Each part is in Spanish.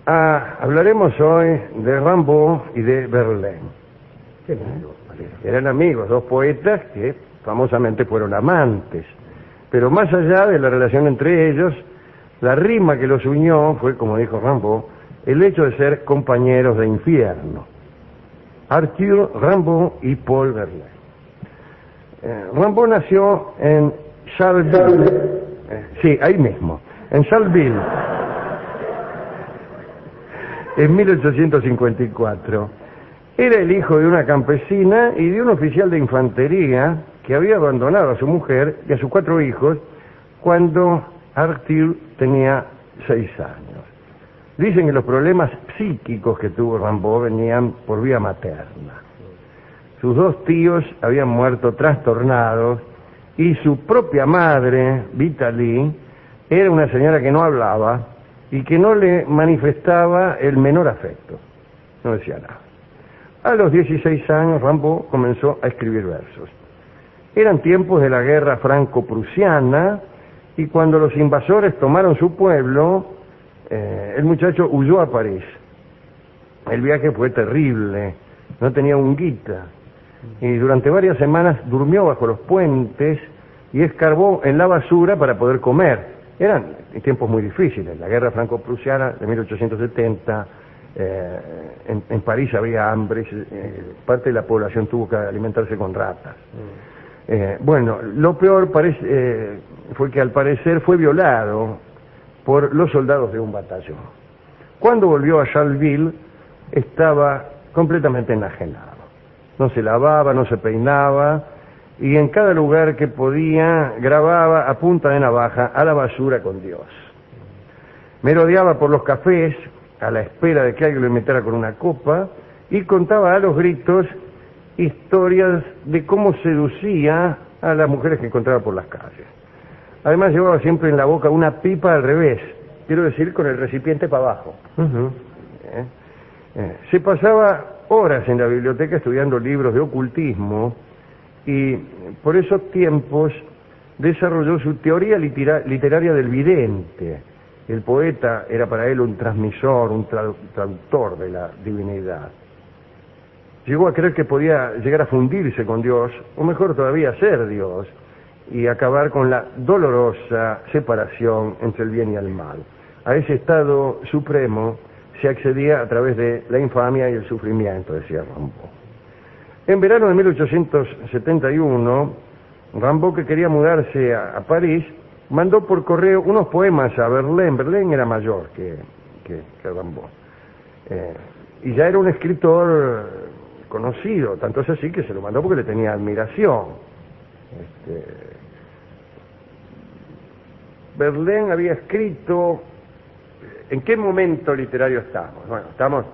Hablaremos hoy de Rimbaud y de Verlaine. Eran amigos, dos poetas que famosamente fueron amantes. Pero más allá de la relación entre ellos, la rima que los unió fue, como dijo Rimbaud, el hecho de ser compañeros de infierno. Arthur Rimbaud y Paul Verlaine. Rimbaud nació en Charleville, sí, ahí mismo, en Charleville, en 1854. Era el hijo de una campesina y de un oficial de infantería que había abandonado a su mujer y a sus 4 hijos cuando Arthur tenía 6 años. Dicen que los problemas psíquicos que tuvo Rimbaud venían por vía materna. Sus 2 tíos habían muerto trastornados y su propia madre, Vitalie, era una señora que no hablaba y que no le manifestaba el menor afecto. No decía nada. A los 16 años Rimbaud comenzó a escribir versos. Eran tiempos de la guerra franco-prusiana y cuando los invasores tomaron su pueblo, el muchacho huyó a París. El viaje fue terrible, no tenía un guita, y durante varias semanas durmió bajo los puentes y escarbó en la basura para poder comer. Eran tiempos muy difíciles, la guerra franco-prusiana de 1870, en París había hambre, parte de la población tuvo que alimentarse con ratas. Bueno, lo peor fue que al parecer fue violado por los soldados de un batallón. Cuando volvió a Charleville estaba completamente enajenado. No se lavaba, no se peinaba y en cada lugar que podía grababa a punta de navaja a la basura con Dios. Merodeaba por los cafés a la espera de que alguien lo invitara con una copa y contaba a los gritos historias de cómo seducía a las mujeres que encontraba por las calles. Además llevaba siempre en la boca una pipa al revés, quiero decir con el recipiente para abajo. Se pasaba horas en la biblioteca estudiando libros de ocultismo y por esos tiempos desarrolló su teoría literaria del vidente. El poeta era para él un transmisor, un traductor de la divinidad. Llegó a creer que podía llegar a fundirse con Dios, o mejor todavía, ser Dios, y acabar con la dolorosa separación entre el bien y el mal. A ese estado supremo se accedía a través de la infamia y el sufrimiento, decía Rimbaud. En verano de 1871, Rimbaud, que quería mudarse a París, mandó por correo unos poemas a Verlaine. Verlaine era mayor que Rimbaud. Y ya era un escritor conocido, tanto es así que se lo mandó porque le tenía admiración. Verlaine había escrito... ¿En qué momento literario estamos? Bueno, estamos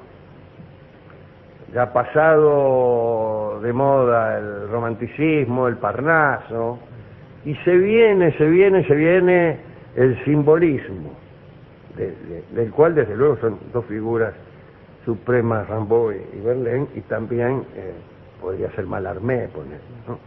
ya pasado de moda el romanticismo, el Parnaso, y se viene el simbolismo, del cual desde luego son 2 figuras supremas, Rimbaud y Verlaine, y también podría ser Mallarmé, poner, ¿no?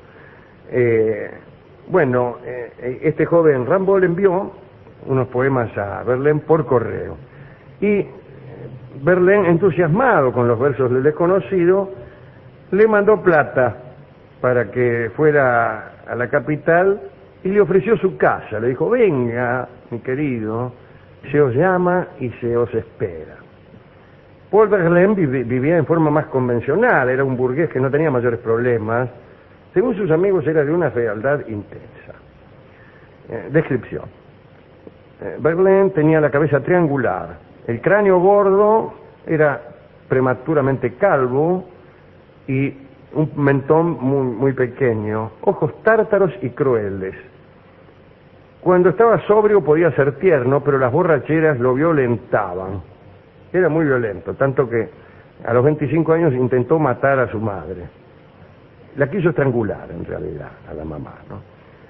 Este joven Rimbaud le envió unos poemas a Verlaine por correo, y Verlaine, entusiasmado con los versos del desconocido, le mandó plata para que fuera a la capital y le ofreció su casa. Le dijo: venga, mi querido, se os llama y se os espera. Paul Verlaine vivía en forma más convencional, era un burgués que no tenía mayores problemas. Según sus amigos era de una fealdad intensa. Descripción. Verlaine tenía la cabeza triangular, el cráneo gordo, era prematuramente calvo y un mentón muy pequeño, ojos tártaros y crueles. Cuando estaba sobrio podía ser tierno, pero las borracheras lo violentaban. Era muy violento, tanto que a los 25 años intentó matar a su madre. La quiso estrangular, en realidad, a la mamá, ¿no?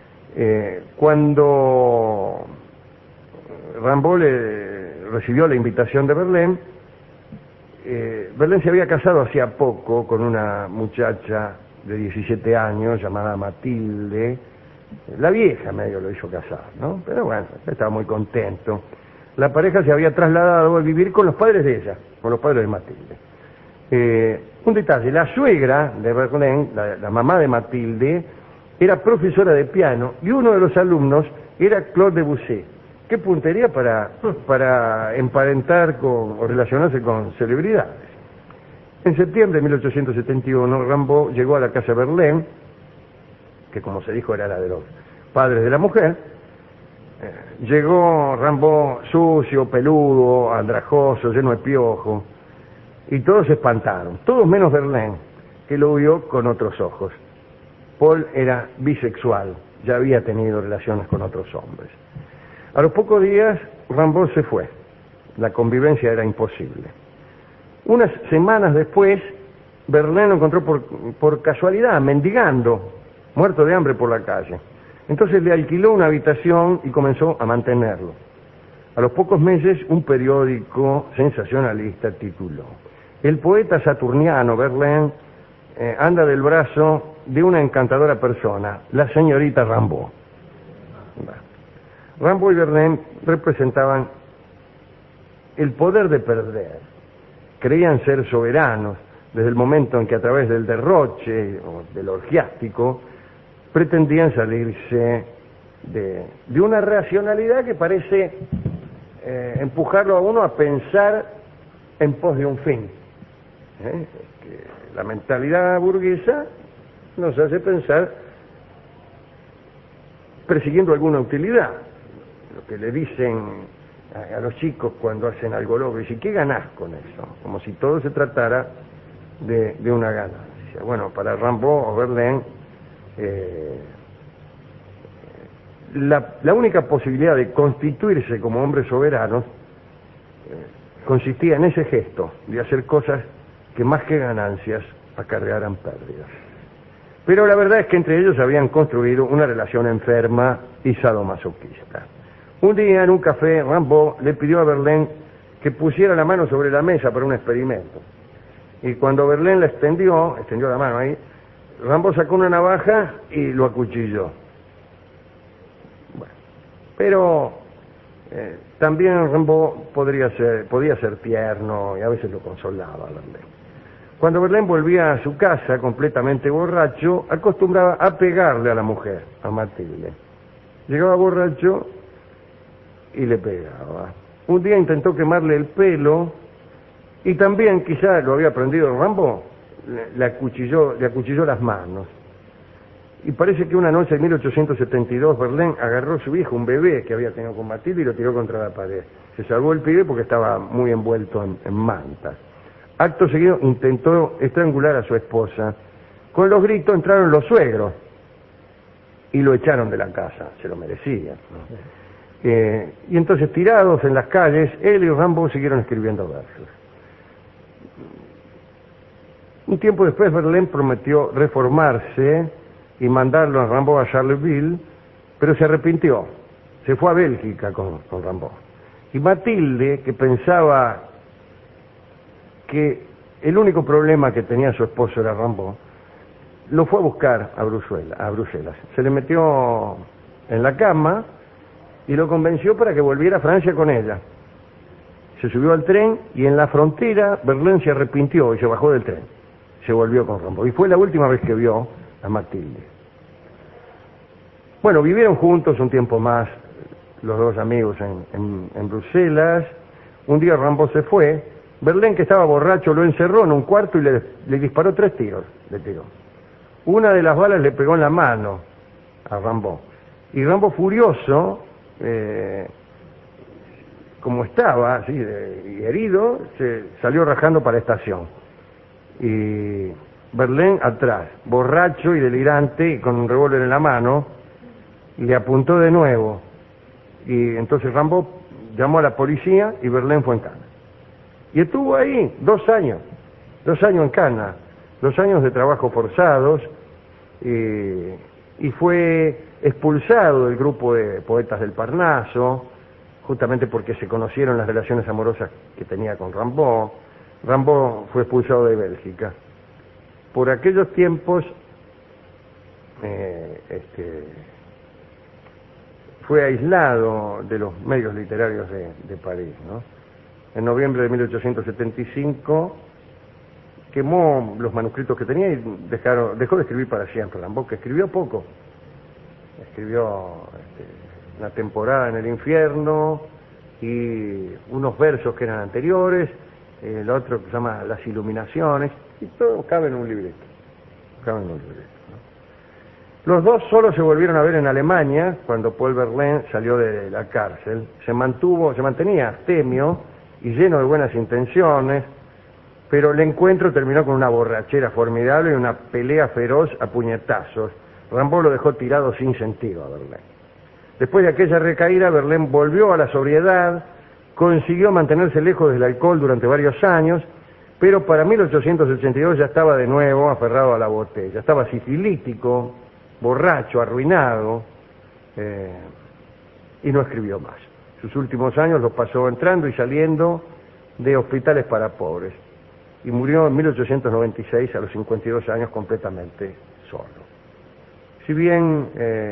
Cuando Rimbaud recibió la invitación de Verlaine, Verlaine se había casado hacía poco con una muchacha de 17 años llamada Matilde. La vieja medio lo hizo casar, ¿no? Pero bueno, estaba muy contento. la pareja se había trasladado a vivir con los padres de ella, con los padres de Matilde. Un detalle, la suegra de Verlaine, la mamá de Matilde, era profesora de piano y uno de los alumnos era Claude Debussy. Qué puntería para emparentar o relacionarse con celebridades. En septiembre de 1871, Rimbaud llegó a la casa Verlaine, que como se dijo era la de los padres de la mujer. Llegó Rimbaud sucio, peludo, andrajoso, lleno de piojo, y todos se espantaron, todos menos Verlaine, que lo vio con otros ojos. Paul era bisexual, ya había tenido relaciones con otros hombres. A los pocos días, Rimbaud se fue. La convivencia era imposible. Unas semanas después, Verlaine lo encontró por casualidad, mendigando, muerto de hambre por la calle. Entonces le alquiló una habitación y comenzó a mantenerlo. A los pocos meses, un periódico sensacionalista tituló: "El poeta saturniano Verlaine anda del brazo de una encantadora persona, la señorita Rimbaud". Rimbaud y Verlaine representaban el poder de perder. Creían ser soberanos desde el momento en que, a través del derroche o del orgiástico, pretendían salirse de una racionalidad que parece empujarlo a uno a pensar en pos de un fin. La mentalidad burguesa nos hace pensar persiguiendo alguna utilidad. Lo que le dicen a los chicos cuando hacen algo loco, dicen: ¿qué ganás con eso? Como si todo se tratara de una ganancia. Bueno, para Rimbaud o Verlaine, la única posibilidad de constituirse como hombres soberanos consistía en ese gesto de hacer cosas que más que ganancias acarrearan pérdidas. Pero la verdad es que entre ellos habían construido una relación enferma y sadomasoquista. Un día en un café, Rimbaud le pidió a Verlaine que pusiera la mano sobre la mesa para un experimento. Y cuando Verlaine la extendió la mano ahí, Rimbaud sacó una navaja y lo acuchilló. Bueno, pero también Rimbaud podía ser tierno y a veces lo consolaba a Verlaine. Cuando Verlaine volvía a su casa completamente borracho, acostumbraba a pegarle a la mujer, a Matilde. Llegaba borracho y le pegaba. Un día intentó quemarle el pelo y también, quizá lo había aprendido Rimbaud, le acuchilló las manos. Y parece que una noche en 1872 Verlaine agarró a su hijo, un bebé que había tenido con Matilde, y lo tiró contra la pared. Se salvó el pibe porque estaba muy envuelto en mantas. Acto seguido intentó estrangular a su esposa. Con los gritos entraron los suegros y lo echaron de la casa, se lo merecía, ¿no? Y entonces, tirados en las calles, él y Rimbaud siguieron escribiendo versos. Un tiempo después Verlaine prometió reformarse y mandarlo a Rimbaud a Charleville, pero se arrepintió. Se fue a Bélgica con Rimbaud. Y Matilde, que pensaba que el único problema que tenía su esposo era Rimbaud, lo fue a buscar a Bruselas. Se le metió en la cama y lo convenció para que volviera a Francia con ella. Se subió al tren y en la frontera Verlaine se arrepintió y se bajó del tren. Se volvió con Rimbaud. Y fue la última vez que vio a Matilde. Bueno, vivieron juntos un tiempo más, los dos amigos en Bruselas. Un día Rimbaud se fue. Verlaine, que estaba borracho, lo encerró en un cuarto y le disparó 3 tiros. Le tiró. Una de las balas le pegó en la mano a Rimbaud. Y Rimbaud, furioso, como estaba, así, y herido, se salió rajando para la estación. Y Verlaine atrás, borracho y delirante, y con un revólver en la mano, le apuntó de nuevo. Y entonces Rimbaud llamó a la policía y Verlaine fue en cana. Y estuvo ahí 2 años en cana, 2 años de trabajo forzados, y fue expulsado del grupo de poetas del Parnaso, justamente porque se conocieron las relaciones amorosas que tenía con Rimbaud. Rimbaud fue expulsado de Bélgica. Por aquellos tiempos fue aislado de los medios literarios de París, ¿no? En noviembre de 1875 quemó los manuscritos que tenía y dejó de escribir para siempre. Rimbaud, que escribió poco, escribió una temporada en el infierno y unos versos que eran anteriores, el otro que se llama Las Iluminaciones, y todo cabe en un libreto. ¿No? Los dos solo se volvieron a ver en Alemania cuando Paul Verlaine salió de la cárcel. Se mantenía abstemio y lleno de buenas intenciones, pero el encuentro terminó con una borrachera formidable y una pelea feroz a puñetazos. Rimbaud lo dejó tirado sin sentido a Verlaine. Después de aquella recaída, Verlaine volvió a la sobriedad, consiguió mantenerse lejos del alcohol durante varios años, pero para 1882 ya estaba de nuevo aferrado a la botella. Estaba sifilítico, borracho, arruinado, y no escribió más. Sus últimos años los pasó entrando y saliendo de hospitales para pobres, y murió en 1896 a los 52 años completamente solo. Si bien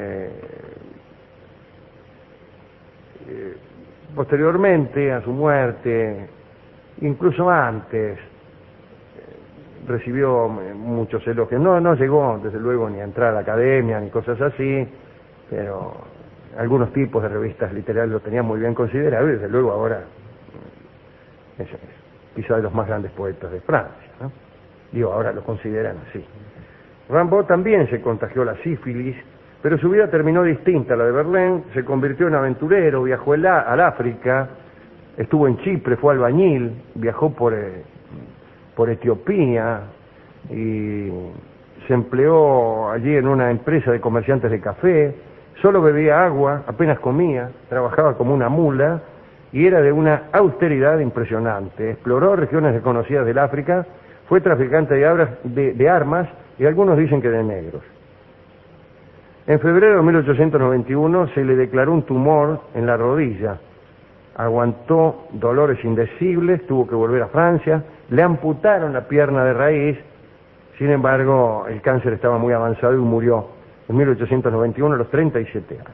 posteriormente a su muerte, incluso antes, recibió muchos elogios. No llegó, desde luego, ni a entrar a la academia ni cosas así, pero algunos tipos de revistas literarias lo tenían muy bien considerado y desde luego ahora es quizá de los más grandes poetas de Francia, ¿no? Digo, ahora lo consideran así. Rimbaud también se contagió la sífilis, pero su vida terminó distinta a la de Verlaine. Se convirtió en aventurero, viajó al África, estuvo en Chipre, fue albañil, viajó por Etiopía y se empleó allí en una empresa de comerciantes de café. Solo bebía agua, apenas comía, trabajaba como una mula y era de una austeridad impresionante. Exploró regiones desconocidas del África, fue traficante de armas y algunos dicen que de negros. En febrero de 1891 se le declaró un tumor en la rodilla. Aguantó dolores indecibles, tuvo que volver a Francia, le amputaron la pierna de raíz, sin embargo el cáncer estaba muy avanzado y murió en 1891 a los 37 años.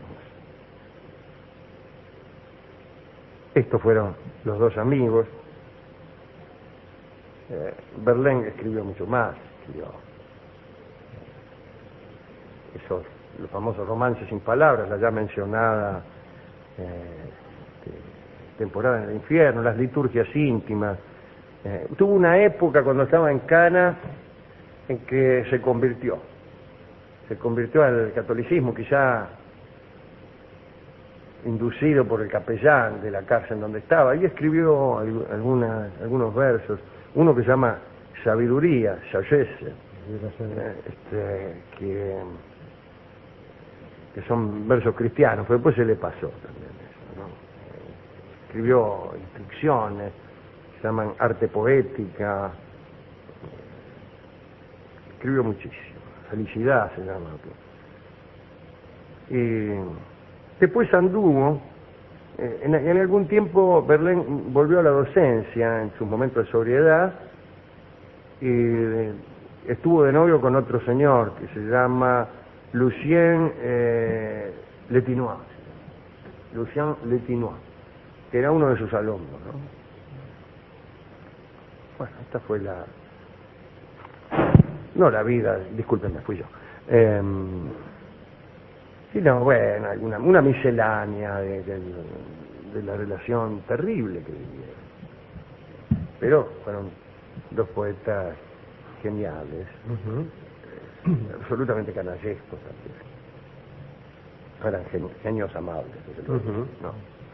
Estos fueron los dos amigos. Verlaine escribió mucho más, escribió los famosos romances sin palabras, la ya mencionada temporada en el infierno, las liturgias íntimas. Tuvo una época cuando estaba en Cana en que se convirtió al catolicismo, quizá inducido por el capellán de la cárcel donde estaba, y escribió algunos versos, uno que se llama Sabiduría, Sagesse, que son versos cristianos, pero después se le pasó también eso, ¿no? Escribió instrucciones, se llaman Arte Poética, escribió muchísimo, Felicidad se llama. Y después anduvo, en algún tiempo Verlaine volvió a la docencia en sus momentos de sobriedad y estuvo de novio con otro señor que se llama Lucien Letinois, que era uno de sus alumnos, ¿no? Bueno, esta fue la vida, discúlpenme, fui yo. Sino, bueno, una miscelánea de la relación terrible que vivieron. Pero fueron dos poetas geniales, absolutamente canallescos también. Eran genios amables, desde luego, ¿no?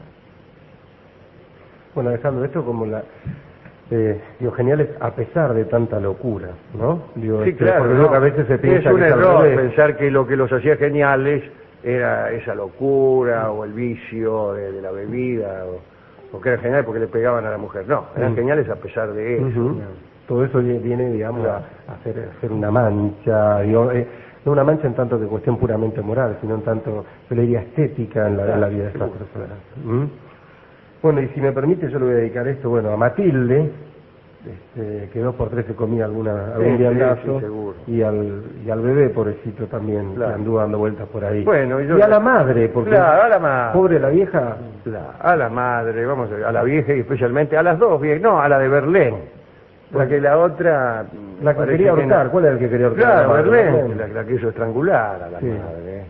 Bueno, Alejandro, esto como digo, geniales a pesar de tanta locura, ¿no? Digo, sí, claro, porque no, a veces se piensa es un que error pensar que lo que los hacía geniales era esa locura o el vicio de la bebida o que eran geniales porque le pegaban a la mujer. No, eran geniales a pesar de eso. Todo eso viene, digamos, a hacer una mancha, digo, no una mancha en tanto que cuestión puramente moral, sino en tanto, yo le diría, estética en la vida de estas personas. Bueno, y si me permite, yo le voy a dedicar esto, bueno, a Matilde, que 2 por 3 se comía algún Sí, viandazo, sí, seguro. y al bebé, pobrecito, también, Claro. que anduvo dando vueltas por ahí. Bueno, y a la madre, porque Claro, a la madre. pobre la vieja, A la madre, vamos a ver, a la vieja y especialmente a las dos viejas, no, a la de Berlín. Porque la otra... la que parece quería ahorcar, no. ¿cuál era el que quería ahorcar? Claro, La madre, Berlín, la quiso estrangular a la Sí. madre.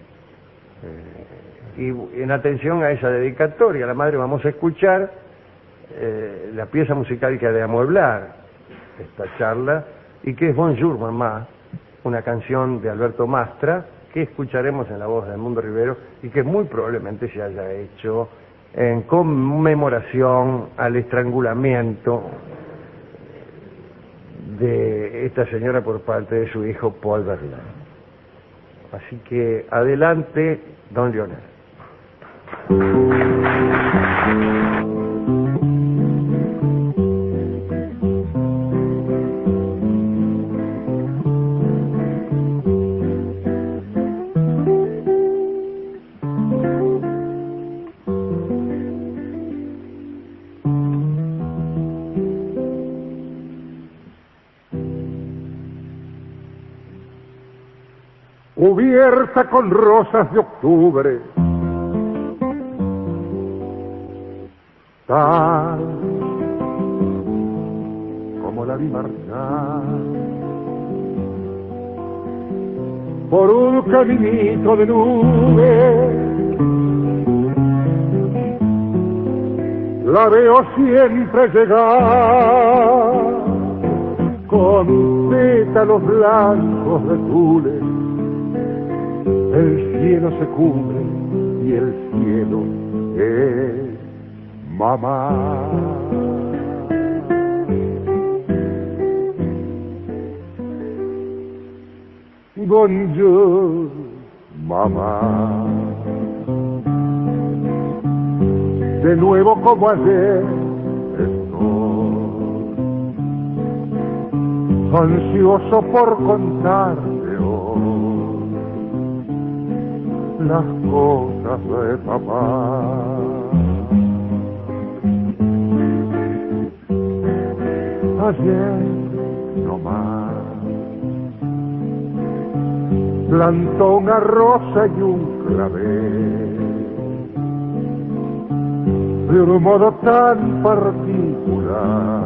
Y en atención a esa dedicatoria, a la madre vamos a escuchar la pieza musical que ha de amueblar esta charla, y que es Bonjour Mamá, una canción de Alberto Mastra, que escucharemos en la voz de Edmundo Rivero, y que muy probablemente se haya hecho en conmemoración al estrangulamiento de esta señora por parte de su hijo Paul Verlaine. Así que adelante, don Lionel. Cubierta con rosas de octubre, tal como la vi marchar por un caminito de nubes, la veo siempre llegar con pétalos blancos de tules. El cielo se cubre y el cielo es mamá. Bonjour, mamá. De nuevo como ayer estoy ansioso por contarte hoy las cosas de papá. Ayer no más plantó una rosa y un clavel de un modo tan particular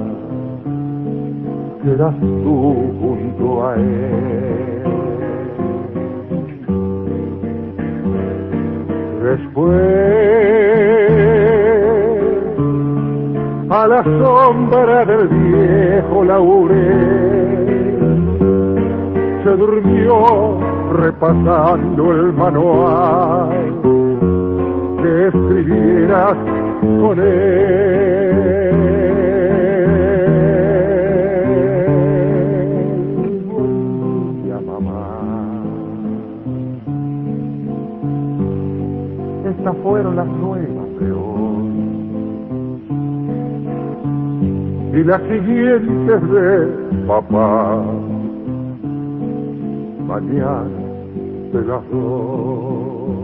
que eras tú junto a él. Después, a la sombra del viejo laurel, se durmió repasando el manual que escribieras con él. Buen día, mamá. Estas fueron las nuevas de hoy y las siguientes de papá. Mañana te las doy,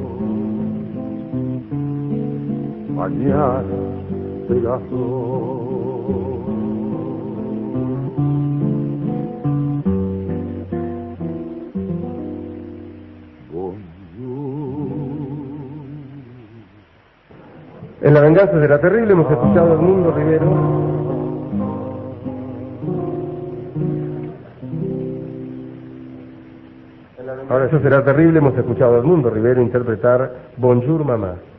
mañana te las doy. En La venganza será terrible hemos escuchado a Edmundo Rivero. Ahora eso será terrible, hemos escuchado a Edmundo Rivero interpretar Bonjour Mamá.